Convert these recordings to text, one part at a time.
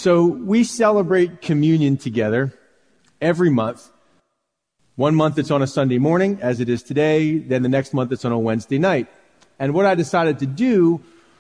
So we celebrate communion together every month. One month it's on a Sunday morning, as it is today. Then the next month it's on a Wednesday night. And what I decided to do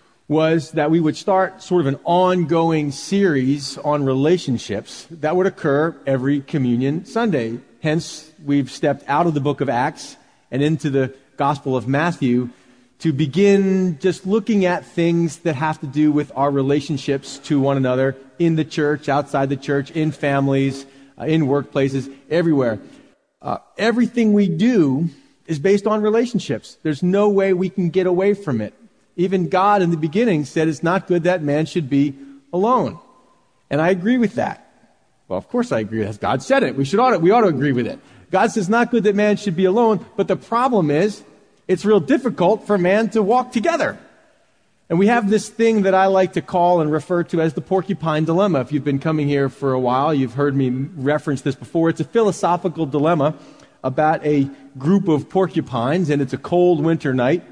was that we would start sort of an ongoing series on relationships that would occur every communion Sunday. Hence, we've stepped out of the book of Acts and into the Gospel of Matthew to begin just looking at things that have to do with our relationships to one another in the church, outside the church, in families, in workplaces, everywhere. Everything we do is based on relationships. There's no way we can get away from it. Even God in the beginning said it's not good that man should be alone. And I agree with that. Well, of course I agree with that. God said it. We ought to agree with it. God says not good that man should be alone, but the problem is it's real difficult for man to walk together. And we have this thing that I like to call and refer to as the porcupine dilemma. If you've been coming here for a while, you've heard me reference this before. It's a philosophical dilemma about a group of porcupines, and it's a cold winter night,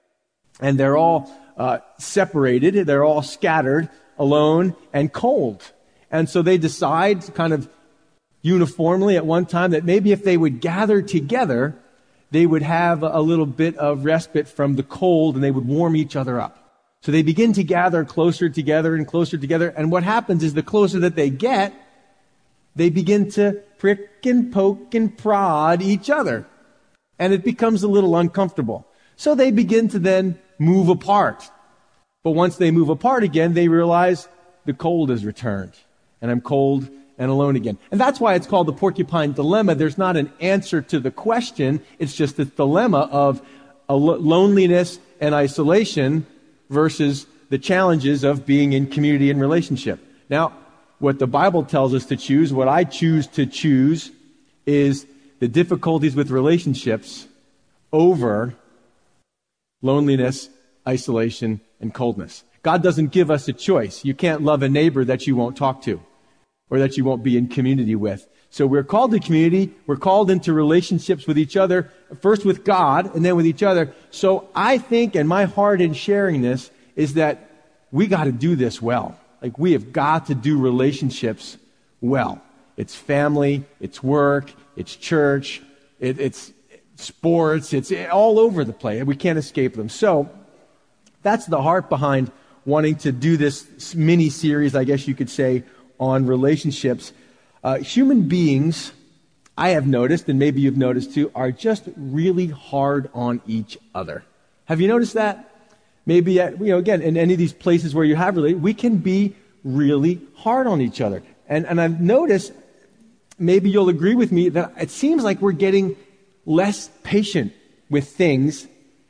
and they're all separated, they're all scattered, alone, and cold. And so they decide kind of uniformly at one time that maybe if they would gather together, they would have a little bit of respite from the cold, and they would warm each other up. So they begin to gather closer together and closer together. And what happens is the closer that they get, they begin to prick and poke and prod each other. And it becomes a little uncomfortable. So they begin to then move apart. But once they move apart again, they realize the cold has returned. And I'm cold and alone again. And that's why it's called the porcupine dilemma. There's not an answer to the question. It's just the dilemma of loneliness and isolation versus the challenges of being in community and relationship. Now, what the Bible tells us to choose, what I choose to choose, is the difficulties with relationships over loneliness, isolation, and coldness. God doesn't give us a choice. You can't love a neighbor that you won't talk to or that you won't be in community with. So we're called to community. We're called into relationships with each other, first with God and then with each other. So I think, and my heart in sharing this, is that we got to do this well. Like, we have got to do relationships well. It's family, it's work, it's church, it's sports, it's all over the place. We can't escape them. So that's the heart behind wanting to do this mini series, I guess you could say, on relationships. Human beings, I have noticed, and maybe you've noticed too, are just really hard on each other. Have you noticed that? Maybe, again, in any of these places where you have we can be really hard on each other. And I've noticed, maybe you'll agree with me, that it seems like we're getting less patient with things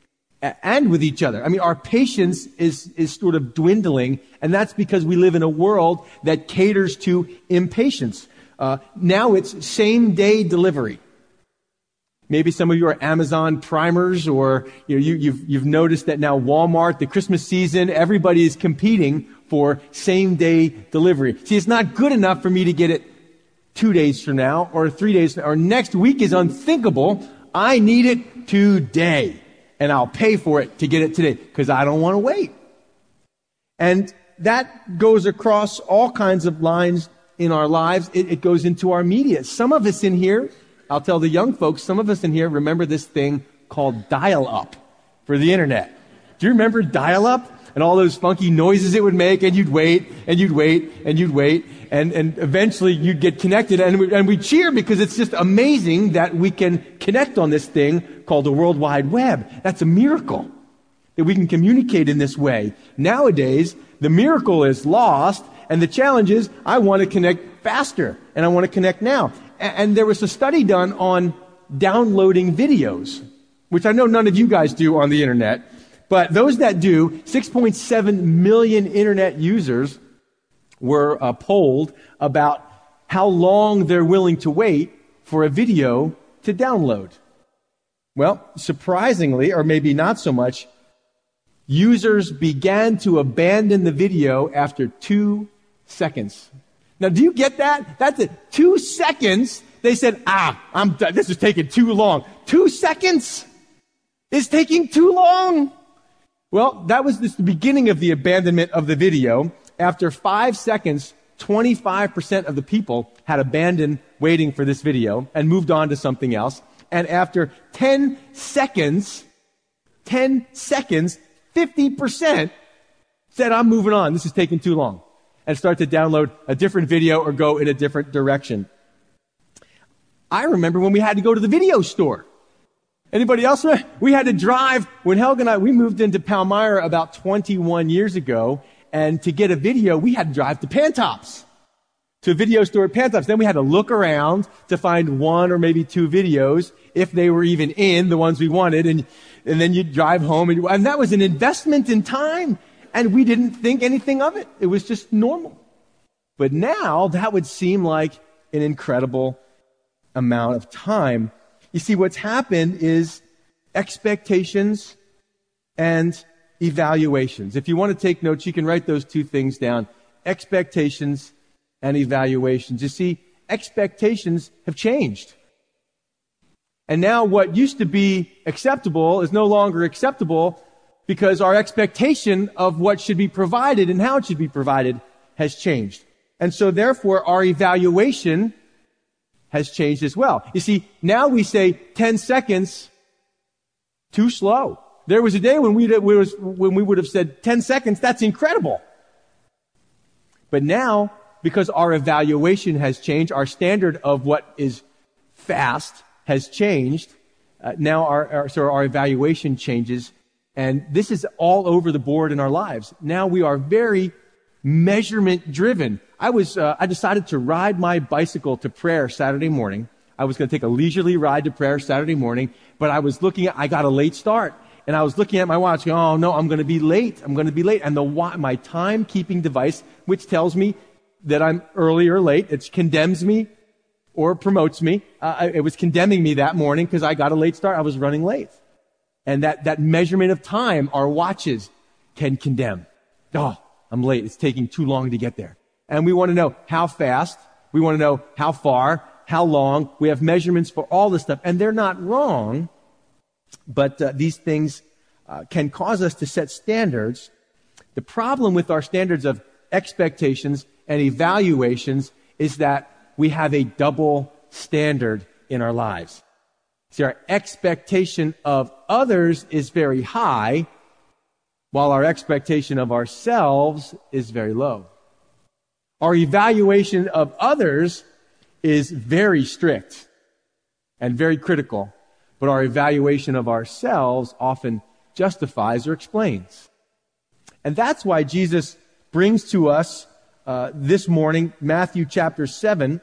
and with each other. I mean, our patience is sort of dwindling, and that's because we live in a world that caters to impatience. Now it's same-day delivery. Maybe some of you are Amazon primers, or you've noticed that now Walmart, the Christmas season, everybody is competing for same-day delivery. See, it's not good enough for me to get it 2 days from now or 3 days from now, or next week is unthinkable. I need it today, and I'll pay for it to get it today because I don't want to wait. And that goes across all kinds of lines in our lives. It goes into our media. Some of us in here, I'll tell the young folks, some of us in here remember this thing called dial-up for the internet. Do you remember dial-up? And all those funky noises it would make, and you'd wait, and you'd wait, and you'd wait, and eventually you'd get connected, and we cheer because it's just amazing that we can connect on this thing called the World Wide Web. That's a miracle, that we can communicate in this way. Nowadays, the miracle is lost, and the challenge is, I want to connect faster, and I want to connect now. And there was a study done on downloading videos, which I know none of you guys do on the internet. But those that do, 6.7 million internet users were polled about how long they're willing to wait for a video to download. Well, surprisingly, or maybe not so much, users began to abandon the video after 2 seconds. Now, do you get that? That's it. 2 seconds. They said, I'm done. This is taking too long. 2 seconds is taking too long. Well, that was the beginning of the abandonment of the video. After 5 seconds, 25% of the people had abandoned waiting for this video and moved on to something else. And after 10 seconds, 50% said, I'm moving on. This is taking too long. And start to download a different video or go in a different direction. I remember when we had to go to the video store. Anybody else? We had to drive. When Helga and we moved into Palmyra about 21 years ago, and to get a video, we had to drive to Pantops, to a video store at Pantops. Then we had to look around to find one or maybe two videos, if they were even in, the ones we wanted, and then you'd drive home, and that was an investment in time, and we didn't think anything of it. It was just normal. But now, that would seem like an incredible amount of time. You see, what's happened is expectations and evaluations. If you want to take notes, you can write those two things down. Expectations and evaluations. You see, expectations have changed. And now what used to be acceptable is no longer acceptable because our expectation of what should be provided and how it should be provided has changed. And so therefore our evaluation has changed as well. You see, now we say 10 seconds, too slow. There was a day when we would have said 10 seconds, that's incredible. But now, because our evaluation has changed, our standard of what is fast has changed. Now our evaluation changes, and this is all over the board in our lives. Now we are very measurement driven. I decided to ride my bicycle to prayer Saturday morning. I was going to take a leisurely ride to prayer Saturday morning, but I got a late start. And I was looking at my watch, going, oh no, I'm going to be late. And my timekeeping device, which tells me that I'm early or late, it condemns me or promotes me. It was condemning me that morning because I got a late start. I was running late. And that measurement of time, our watches can condemn. Oh, I'm late. It's taking too long to get there. And we want to know how fast. We want to know how far, how long. We have measurements for all this stuff. And they're not wrong. But these things can cause us to set standards. The problem with our standards of expectations and evaluations is that we have a double standard in our lives. See, our expectation of others is very high, while our expectation of ourselves is very low. Our evaluation of others is very strict and very critical. But our evaluation of ourselves often justifies or explains. And that's why Jesus brings to us this morning Matthew chapter 7.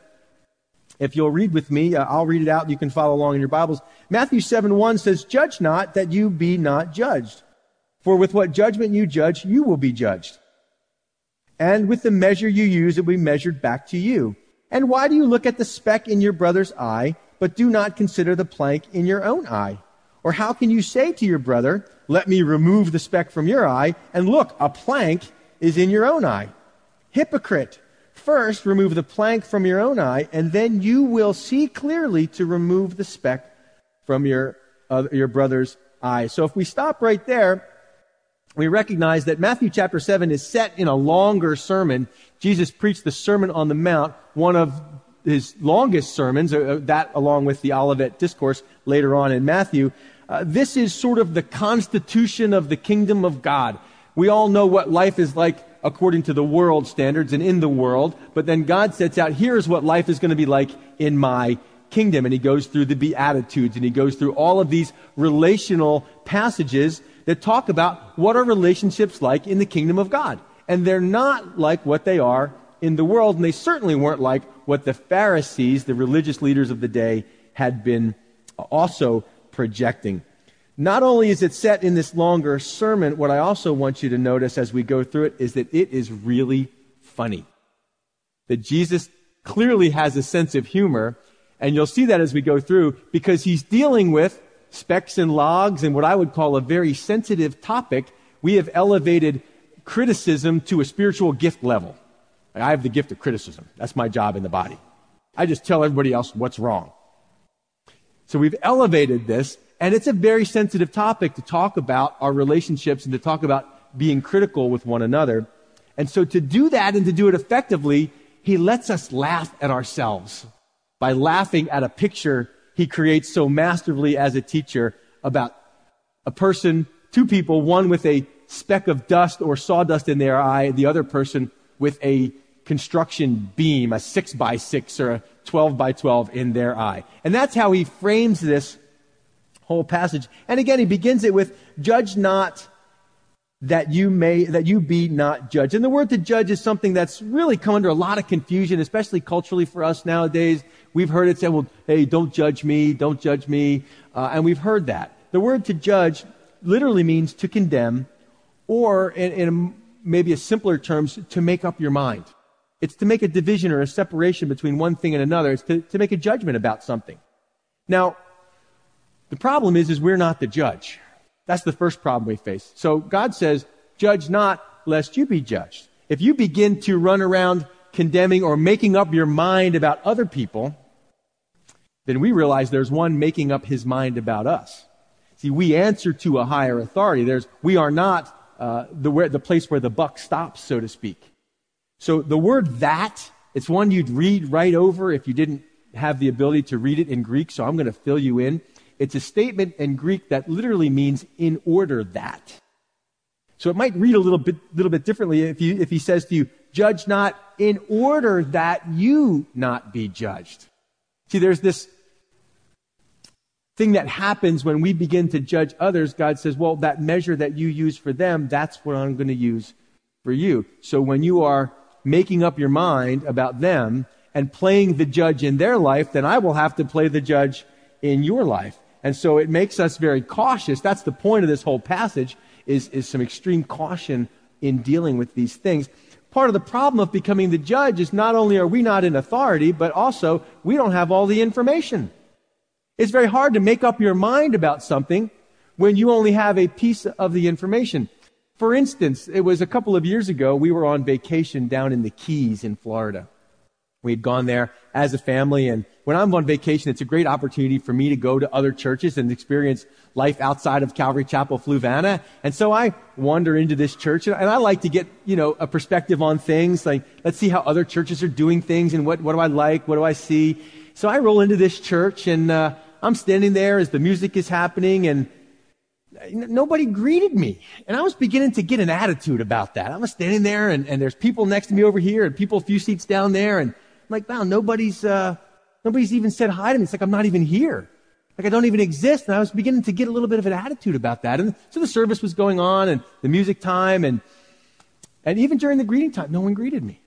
If you'll read with me, I'll read it out. You can follow along in your Bibles. Matthew 7:1 says, "Judge not, that you be not judged. For with what judgment you judge, you will be judged. And with the measure you use, it will be measured back to you. And why do you look at the speck in your brother's eye, but do not consider the plank in your own eye? Or how can you say to your brother, let me remove the speck from your eye, and look, a plank is in your own eye? Hypocrite! First remove the plank from your own eye, and then you will see clearly to remove the speck from your brother's eye." So if we stop right there, we recognize that Matthew chapter 7 is set in a longer sermon. Jesus preached the Sermon on the Mount, one of his longest sermons, that along with the Olivet Discourse later on in Matthew. This is sort of the constitution of the kingdom of God. We all know what life is like according to the world standards and in the world, but then God sets out, here's what life is going to be like in my kingdom. And he goes through the Beatitudes, and he goes through all of these relational passages that talk about what are relationships like in the kingdom of God. And they're not like what they are in the world, and they certainly weren't like what the Pharisees, the religious leaders of the day, had been also projecting. Not only is it set in this longer sermon, what I also want you to notice as we go through it is that it is really funny. That Jesus clearly has a sense of humor, and you'll see that as we go through, because he's dealing with specks and logs and what I would call a very sensitive topic. We have elevated criticism to a spiritual gift level. I have the gift of criticism. That's my job in the body. I just tell everybody else what's wrong. So we've elevated this, and it's a very sensitive topic to talk about our relationships and to talk about being critical with one another. And so to do that and to do it effectively, He lets us laugh at ourselves by laughing at a picture he creates so masterfully as a teacher about a person, two people, one with a speck of dust or sawdust in their eye, the other person with a construction beam, a 6x6 or a 12x12 in their eye. And that's how he frames this whole passage. And again, he begins it with, judge not that you be not judged. And the word to judge is something that's really come under a lot of confusion, especially culturally for us nowadays. We've heard it said, well, hey, don't judge me, don't judge me. And we've heard that. The word to judge literally means to condemn, or in maybe a simpler terms, to make up your mind. It's to make a division or a separation between one thing and another. It's to make a judgment about something. Now, the problem is we're not the judge. That's the first problem we face. So God says, judge not, lest you be judged. If you begin to run around condemning or making up your mind about other people, then we realize there's one making up his mind about us. See, we answer to a higher authority. We are not the place where the buck stops, so to speak. So the word that, it's one you'd read right over if you didn't have the ability to read it in Greek, so I'm going to fill you in. It's a statement in Greek that literally means in order that. So it might read a little bit differently if he says to you, judge not in order that you not be judged. See, there's this thing that happens when we begin to judge others. God says, well, that measure that you use for them, that's what I'm going to use for you. So when you are making up your mind about them and playing the judge in their life, then I will have to play the judge in your life. And so it makes us very cautious. That's the point of this whole passage, is some extreme caution in dealing with these things. Part of the problem of becoming the judge is not only are we not in authority, but also we don't have all the information. It's very hard to make up your mind about something when you only have a piece of the information. For instance, it was a couple of years ago, we were on vacation down in the Keys in Florida. We had gone there as a family, and when I'm on vacation, it's a great opportunity for me to go to other churches and experience life outside of Calvary Chapel, Fluvanna. And so I wander into this church, and I like to get, a perspective on things. Like, let's see how other churches are doing things, and what do I like, what do I see. So I roll into this church, and I'm standing there as the music is happening, and nobody greeted me. And I was beginning to get an attitude about that. I was standing there, and there's people next to me over here, and people a few seats down there, and I'm like, wow, nobody's even said hi to me. It's like I'm not even here. Like I don't even exist. And I was beginning to get a little bit of an attitude about that. And so the service was going on, and the music time, and even during the greeting time, no one greeted me.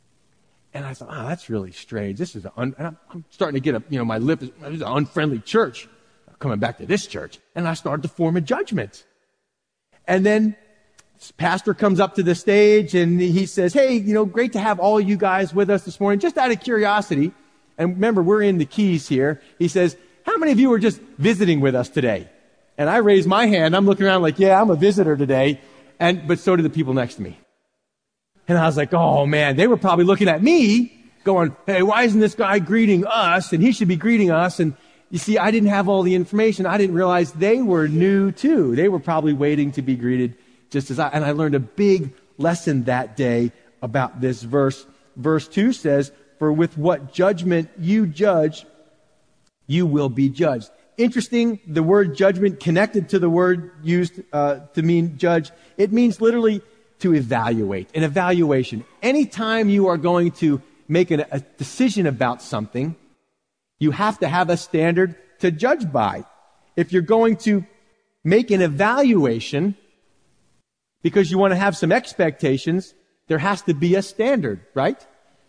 And I thought, that's really strange. This is I'm starting to get my lip is an unfriendly church. I'm coming back to this church. And I started to form a judgment. And then this pastor comes up to the stage and he says, hey, great to have all you guys with us this morning. Just out of curiosity, and remember, we're in the Keys here. He says, how many of you are just visiting with us today? And I raise my hand. I'm looking around like, yeah, I'm a visitor today. But so did the people next to me. And I was like, oh man, they were probably looking at me going, hey, why isn't this guy greeting us? And he should be greeting us. And you see, I didn't have all the information. I didn't realize they were new too. They were probably waiting to be greeted just as and I learned a big lesson that day about this verse. Verse 2 says, for with what judgment you judge, you will be judged. Interesting, the word judgment connected to the word used to mean judge. It means literally to evaluate, an evaluation. Anytime you are going to make a decision about something, you have to have a standard to judge by. If you're going to make an evaluation because you want to have some expectations, there has to be a standard, right?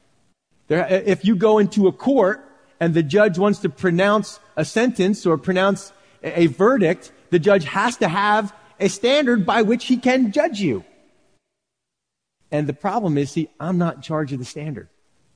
If you go into a court and the judge wants to pronounce a sentence or pronounce a verdict, the judge has to have a standard by which he can judge you. And the problem is, I'm not in charge of the standard.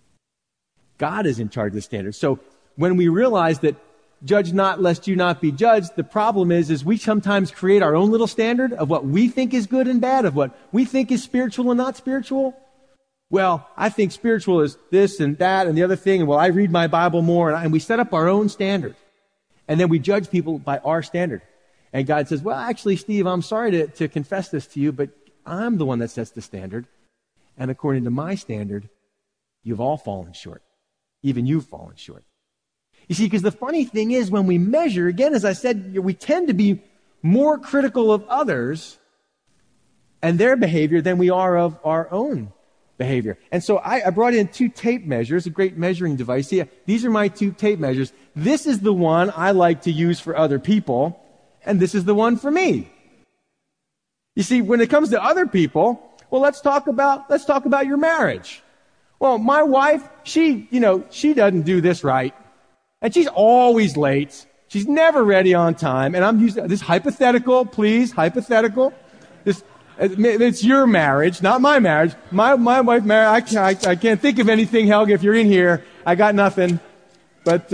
God is in charge of the standard. So when we realize that judge not lest you not be judged, the problem is we sometimes create our own little standard of what we think is good and bad, of what we think is spiritual and not spiritual. Well, I think spiritual is this and that and the other thing, and well, I read my Bible more, and we set up our own standard. And then we judge people by our standard. And God says, well, actually, Steve, I'm sorry to confess this to you, but I'm the one that sets the standard. And according to my standard, You've all fallen short. Even you've fallen short. You see, because the funny thing is when we measure, again, as I said, we tend to be more critical of others and their behavior than we are of our own behavior. And so I brought in 2 tape measures, a great measuring device. Yeah, these are my 2 tape measures. This is the one I like to use for other people, and this is the one for me. You see, when it comes to other people, well, let's talk about your marriage. Well, my wife, she doesn't do this right. And she's always late. She's never ready on time. And I'm using this hypothetical, please, hypothetical. It's your marriage, not my marriage. My wife married. I can't think of anything, Helga. If you're in here, I got nothing. But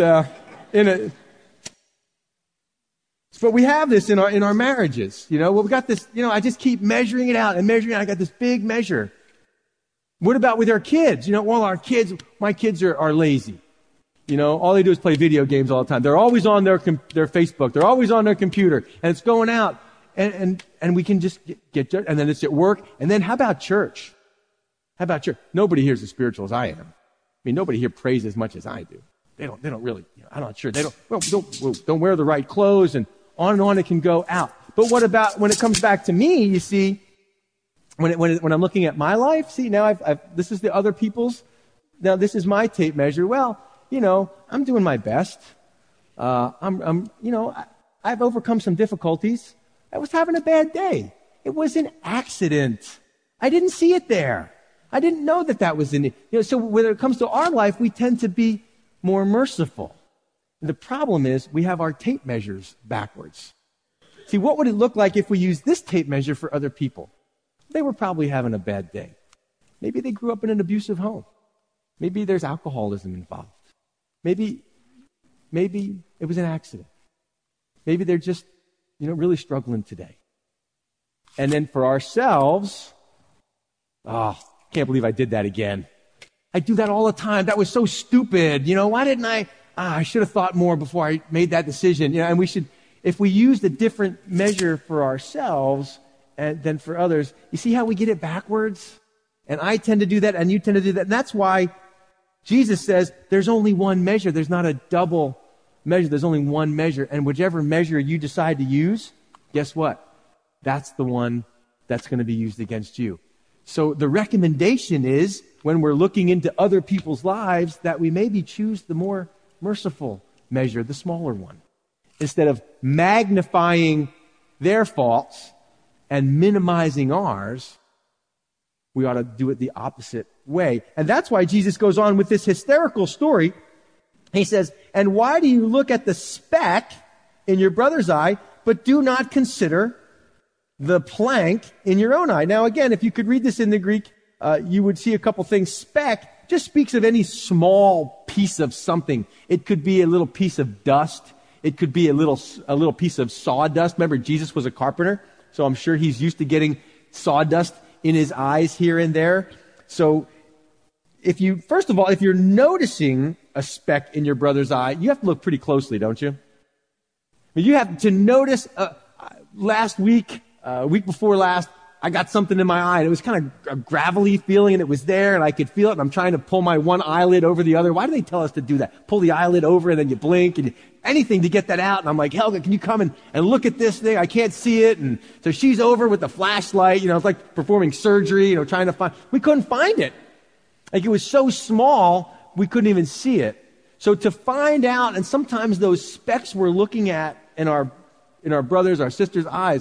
but we have this in our marriages. Well, we got this. I just keep measuring it out and measuring it out. I got this big measure. What about with our kids? My kids are lazy. All they do is play video games all the time. They're always on their Facebook. They're always on their computer, and it's going out. And we can just get, and then it's at work. And then how about church? Nobody here is as spiritual as I am. Nobody here prays as much as I do. They don't really, I'm not sure. They don't wear the right clothes, and on it can go out. But what about when it comes back to me, you see, when I'm looking at my life, see, now this is the other people's, now this is my tape measure. Well, I'm doing my best. I've overcome some difficulties. I was having a bad day. It was an accident. I didn't see it there. I didn't know that was in it. So when it comes to our life, we tend to be more merciful. The problem is we have our tape measures backwards. See, what would it look like if we used this tape measure for other people? They were probably having a bad day. Maybe they grew up in an abusive home. Maybe there's alcoholism involved. Maybe it was an accident. Maybe they're just, really struggling today. And then for ourselves, can't believe I did that again. I do that all the time. That was so stupid. Why didn't I should have thought more before I made that decision. And we should, if we used a different measure for ourselves than for others, you see how we get it backwards? And I tend to do that, and you tend to do that. And that's why Jesus says there's only one measure. There's not a double measure. There's only one measure. And whichever measure you decide to use, guess what? That's the one that's going to be used against you. So the recommendation is, when we're looking into other people's lives, that we maybe choose the more merciful measure, the smaller one. Instead of magnifying their faults and minimizing ours, we ought to do it the opposite way. And that's why Jesus goes on with this hysterical story. He says, "And why do you look at the speck in your brother's eye, but do not consider the plank in your own eye?" Now again, if you could read this in the Greek, you would see a couple things. Speck just speaks of any small piece of something. It could be a little piece of dust. It could be a little piece of sawdust. Remember, Jesus was a carpenter, so I'm sure he's used to getting sawdust in his eyes here and there. So first of all, if you're noticing a speck in your brother's eye, you have to look pretty closely, don't you? You have to notice, last week, week before last, I got something in my eye, and it was kind of a gravelly feeling, and it was there, and I could feel it, and I'm trying to pull my one eyelid over the other. Why do they tell us to do that? Pull the eyelid over, and then you blink, and anything to get that out. And I'm like, "Helga, can you come and look at this thing? I can't see it." And so she's over with the flashlight, it's like performing surgery, trying to find. We couldn't find it. Like, it was so small, we couldn't even see it. So to find out, and sometimes those specks we're looking at in our brothers, our sisters' eyes,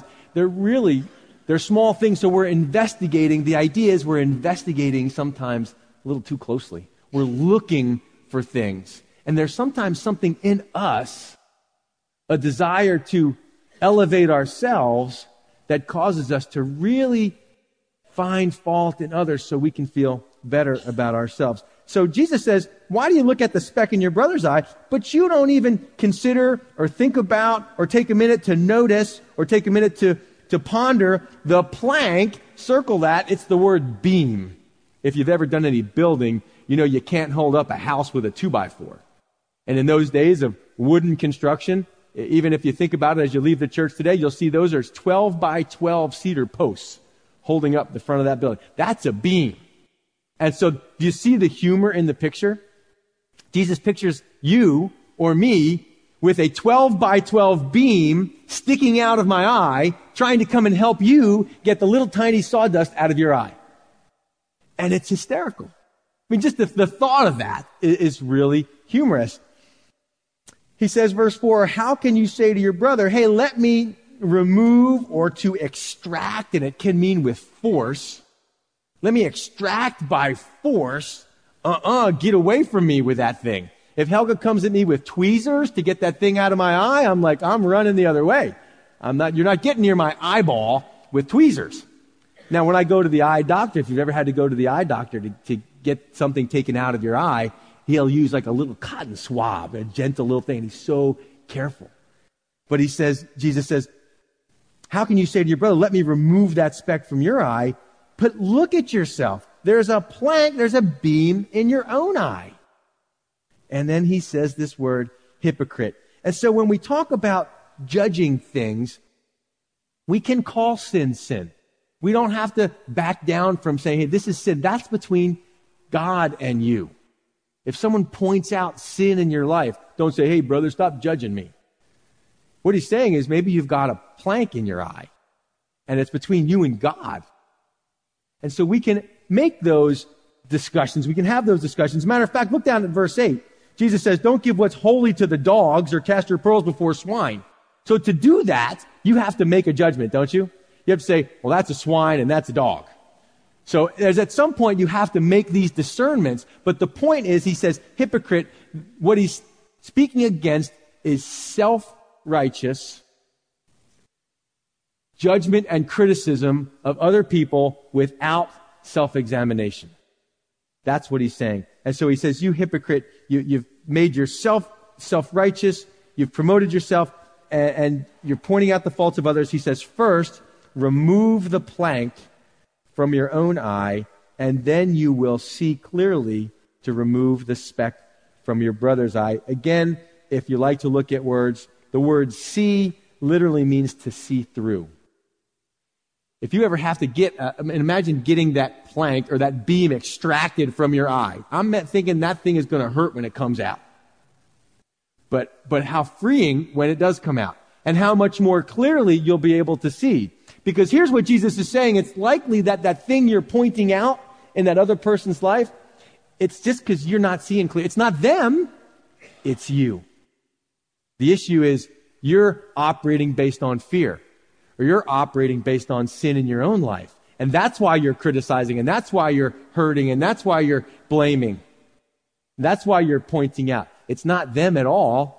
they're small things, so we're investigating. The idea is we're investigating sometimes a little too closely. We're looking for things. And there's sometimes something in us, a desire to elevate ourselves, that causes us to really find fault in others so we can feel better about ourselves. So Jesus says, why do you look at the speck in your brother's eye, but you don't even consider or think about or take a minute to notice or take a minute to ponder the plank? Circle that. It's the word beam. If you've ever done any building, you can't hold up a house with a 2x4. And in those days of wooden construction, even if you think about it as you leave the church today, you'll see those are 12 by 12 cedar posts holding up the front of that building. That's a beam. And so do you see the humor in the picture? Jesus pictures you or me with a 12 by 12 beam sticking out of my eye, trying to come and help you get the little tiny sawdust out of your eye. And it's hysterical. I mean, just the thought of that is really humorous. He says, verse 4, how can you say to your brother, hey, let me remove or to extract, and it can mean with force. Let me extract by force. Get away from me with that thing. If Helga comes at me with tweezers to get that thing out of my eye, I'm running the other way. You're not getting near my eyeball with tweezers. Now, when I go to the eye doctor, if you've ever had to go to the eye doctor to get something taken out of your eye, he'll use like a little cotton swab, a gentle little thing. He's so careful. But Jesus says, how can you say to your brother, let me remove that speck from your eye? But look at yourself. There's a plank, there's a beam in your own eye. And then he says this word, hypocrite. And so when we talk about judging things, we can call sin, sin. We don't have to back down from saying, hey, this is sin. That's between God and you. If someone points out sin in your life, don't say, hey, brother, stop judging me. What he's saying is maybe you've got a plank in your eye, and it's between you and God. And so we can make those discussions. We can have those discussions. Matter of fact, look down at verse 8. Jesus says, don't give what's holy to the dogs or cast your pearls before swine. So to do that, you have to make a judgment, don't you? You have to say, well, that's a swine and that's a dog. So there's at some point you have to make these discernments. But the point is, he says, hypocrite, what he's speaking against is self-righteous judgment and criticism of other people without self-examination. That's what he's saying. And so he says, you hypocrite, you've made yourself self-righteous, you've promoted yourself, and you're pointing out the faults of others. He says, first, remove the plank from your own eye, and then you will see clearly to remove the speck from your brother's eye. Again, if you like to look at words, the word see literally means to see through. If you ever have to imagine getting that plank or that beam extracted from your eye. I'm thinking that thing is going to hurt when it comes out. But how freeing when it does come out. And how much more clearly you'll be able to see. Because here's what Jesus is saying. It's likely that thing you're pointing out in that other person's life, it's just because you're not seeing clear. It's not them, it's you. The issue is you're operating based on fear. Or you're operating based on sin in your own life. And that's why you're criticizing, and that's why you're hurting, and that's why you're blaming. That's why you're pointing out. It's not them at all.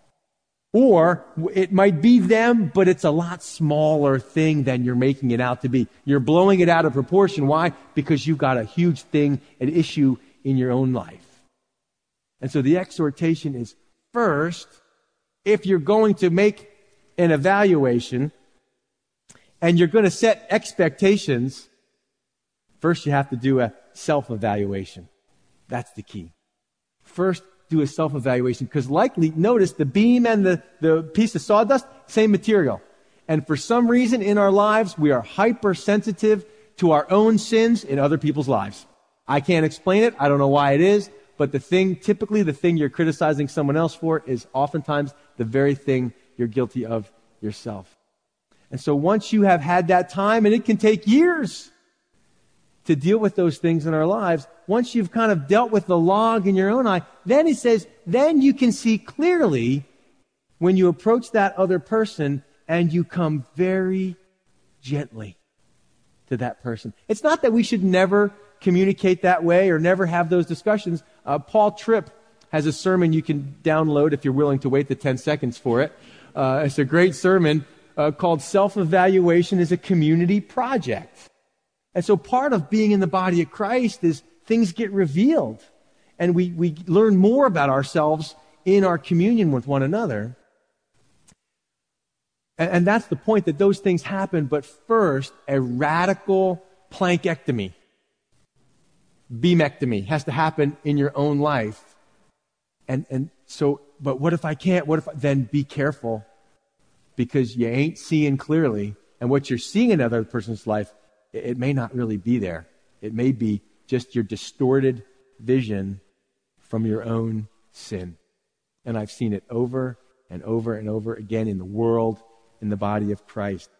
Or it might be them, but it's a lot smaller thing than you're making it out to be. You're blowing it out of proportion. Why? Because you've got a huge thing, an issue in your own life. And so the exhortation is, first, if you're going to make an evaluation and you're going to set expectations, first you have to do a self-evaluation. That's the key. First, do a self-evaluation, because likely, notice, the beam and the piece of sawdust, same material. And for some reason in our lives, we are hypersensitive to our own sins in other people's lives. I can't explain it. I don't know why it is. But typically the thing you're criticizing someone else for is oftentimes the very thing you're guilty of yourself. And so once you have had that time, and it can take years to deal with those things in our lives, once you've kind of dealt with the log in your own eye, then he says, then you can see clearly when you approach that other person and you come very gently to that person. It's not that we should never communicate that way or never have those discussions. Paul Tripp has a sermon you can download if you're willing to wait the 10 seconds for it. It's a great sermon called Self-Evaluation is a Community Project. And so part of being in the body of Christ is things get revealed. And we learn more about ourselves in our communion with one another. And that's the point, that those things happen. But first, a radical plankectomy, beamectomy has to happen in your own life. And so, but what if I can't? Then be careful, because you ain't seeing clearly. And what you're seeing in another person's life, it may not really be there. It may be just your distorted vision from your own sin. And I've seen it over and over and over again in the world, in the body of Christ,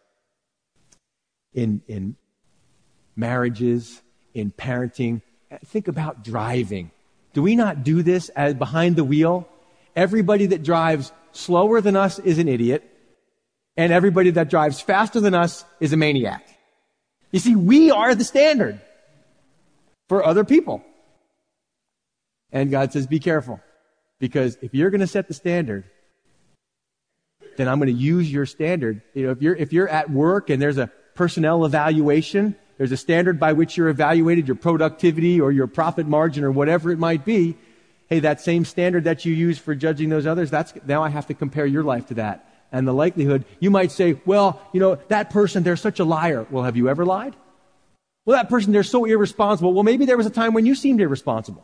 in marriages, in parenting. Think about driving. Do we not do this as behind the wheel? Everybody that drives slower than us is an idiot, and everybody that drives faster than us is a maniac. You see, we are the standard for other people. And God says, be careful, because if you're going to set the standard, then I'm going to use your standard. If you're at work and there's a personnel evaluation, there's a standard by which you're evaluated, your productivity or your profit margin or whatever it might be. Hey, that same standard that you use for judging those others, now I have to compare your life to that. And the likelihood, you might say, well, that person, they're such a liar. Well, have you ever lied? Well, that person, they're so irresponsible. Well, maybe there was a time when you seemed irresponsible.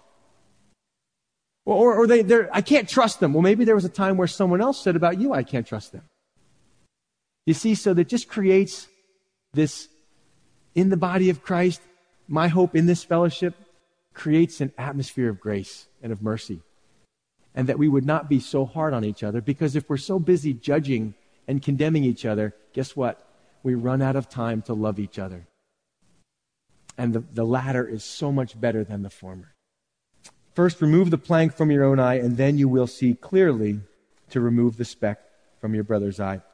Or I can't trust them. Well, maybe there was a time where someone else said about you, I can't trust them. You see, so that just creates this, in the body of Christ, my hope in this fellowship creates an atmosphere of grace and of mercy. And that we would not be so hard on each other, because if we're so busy judging and condemning each other, guess what? We run out of time to love each other. And the latter is so much better than the former. First, remove the plank from your own eye, and then you will see clearly to remove the speck from your brother's eye.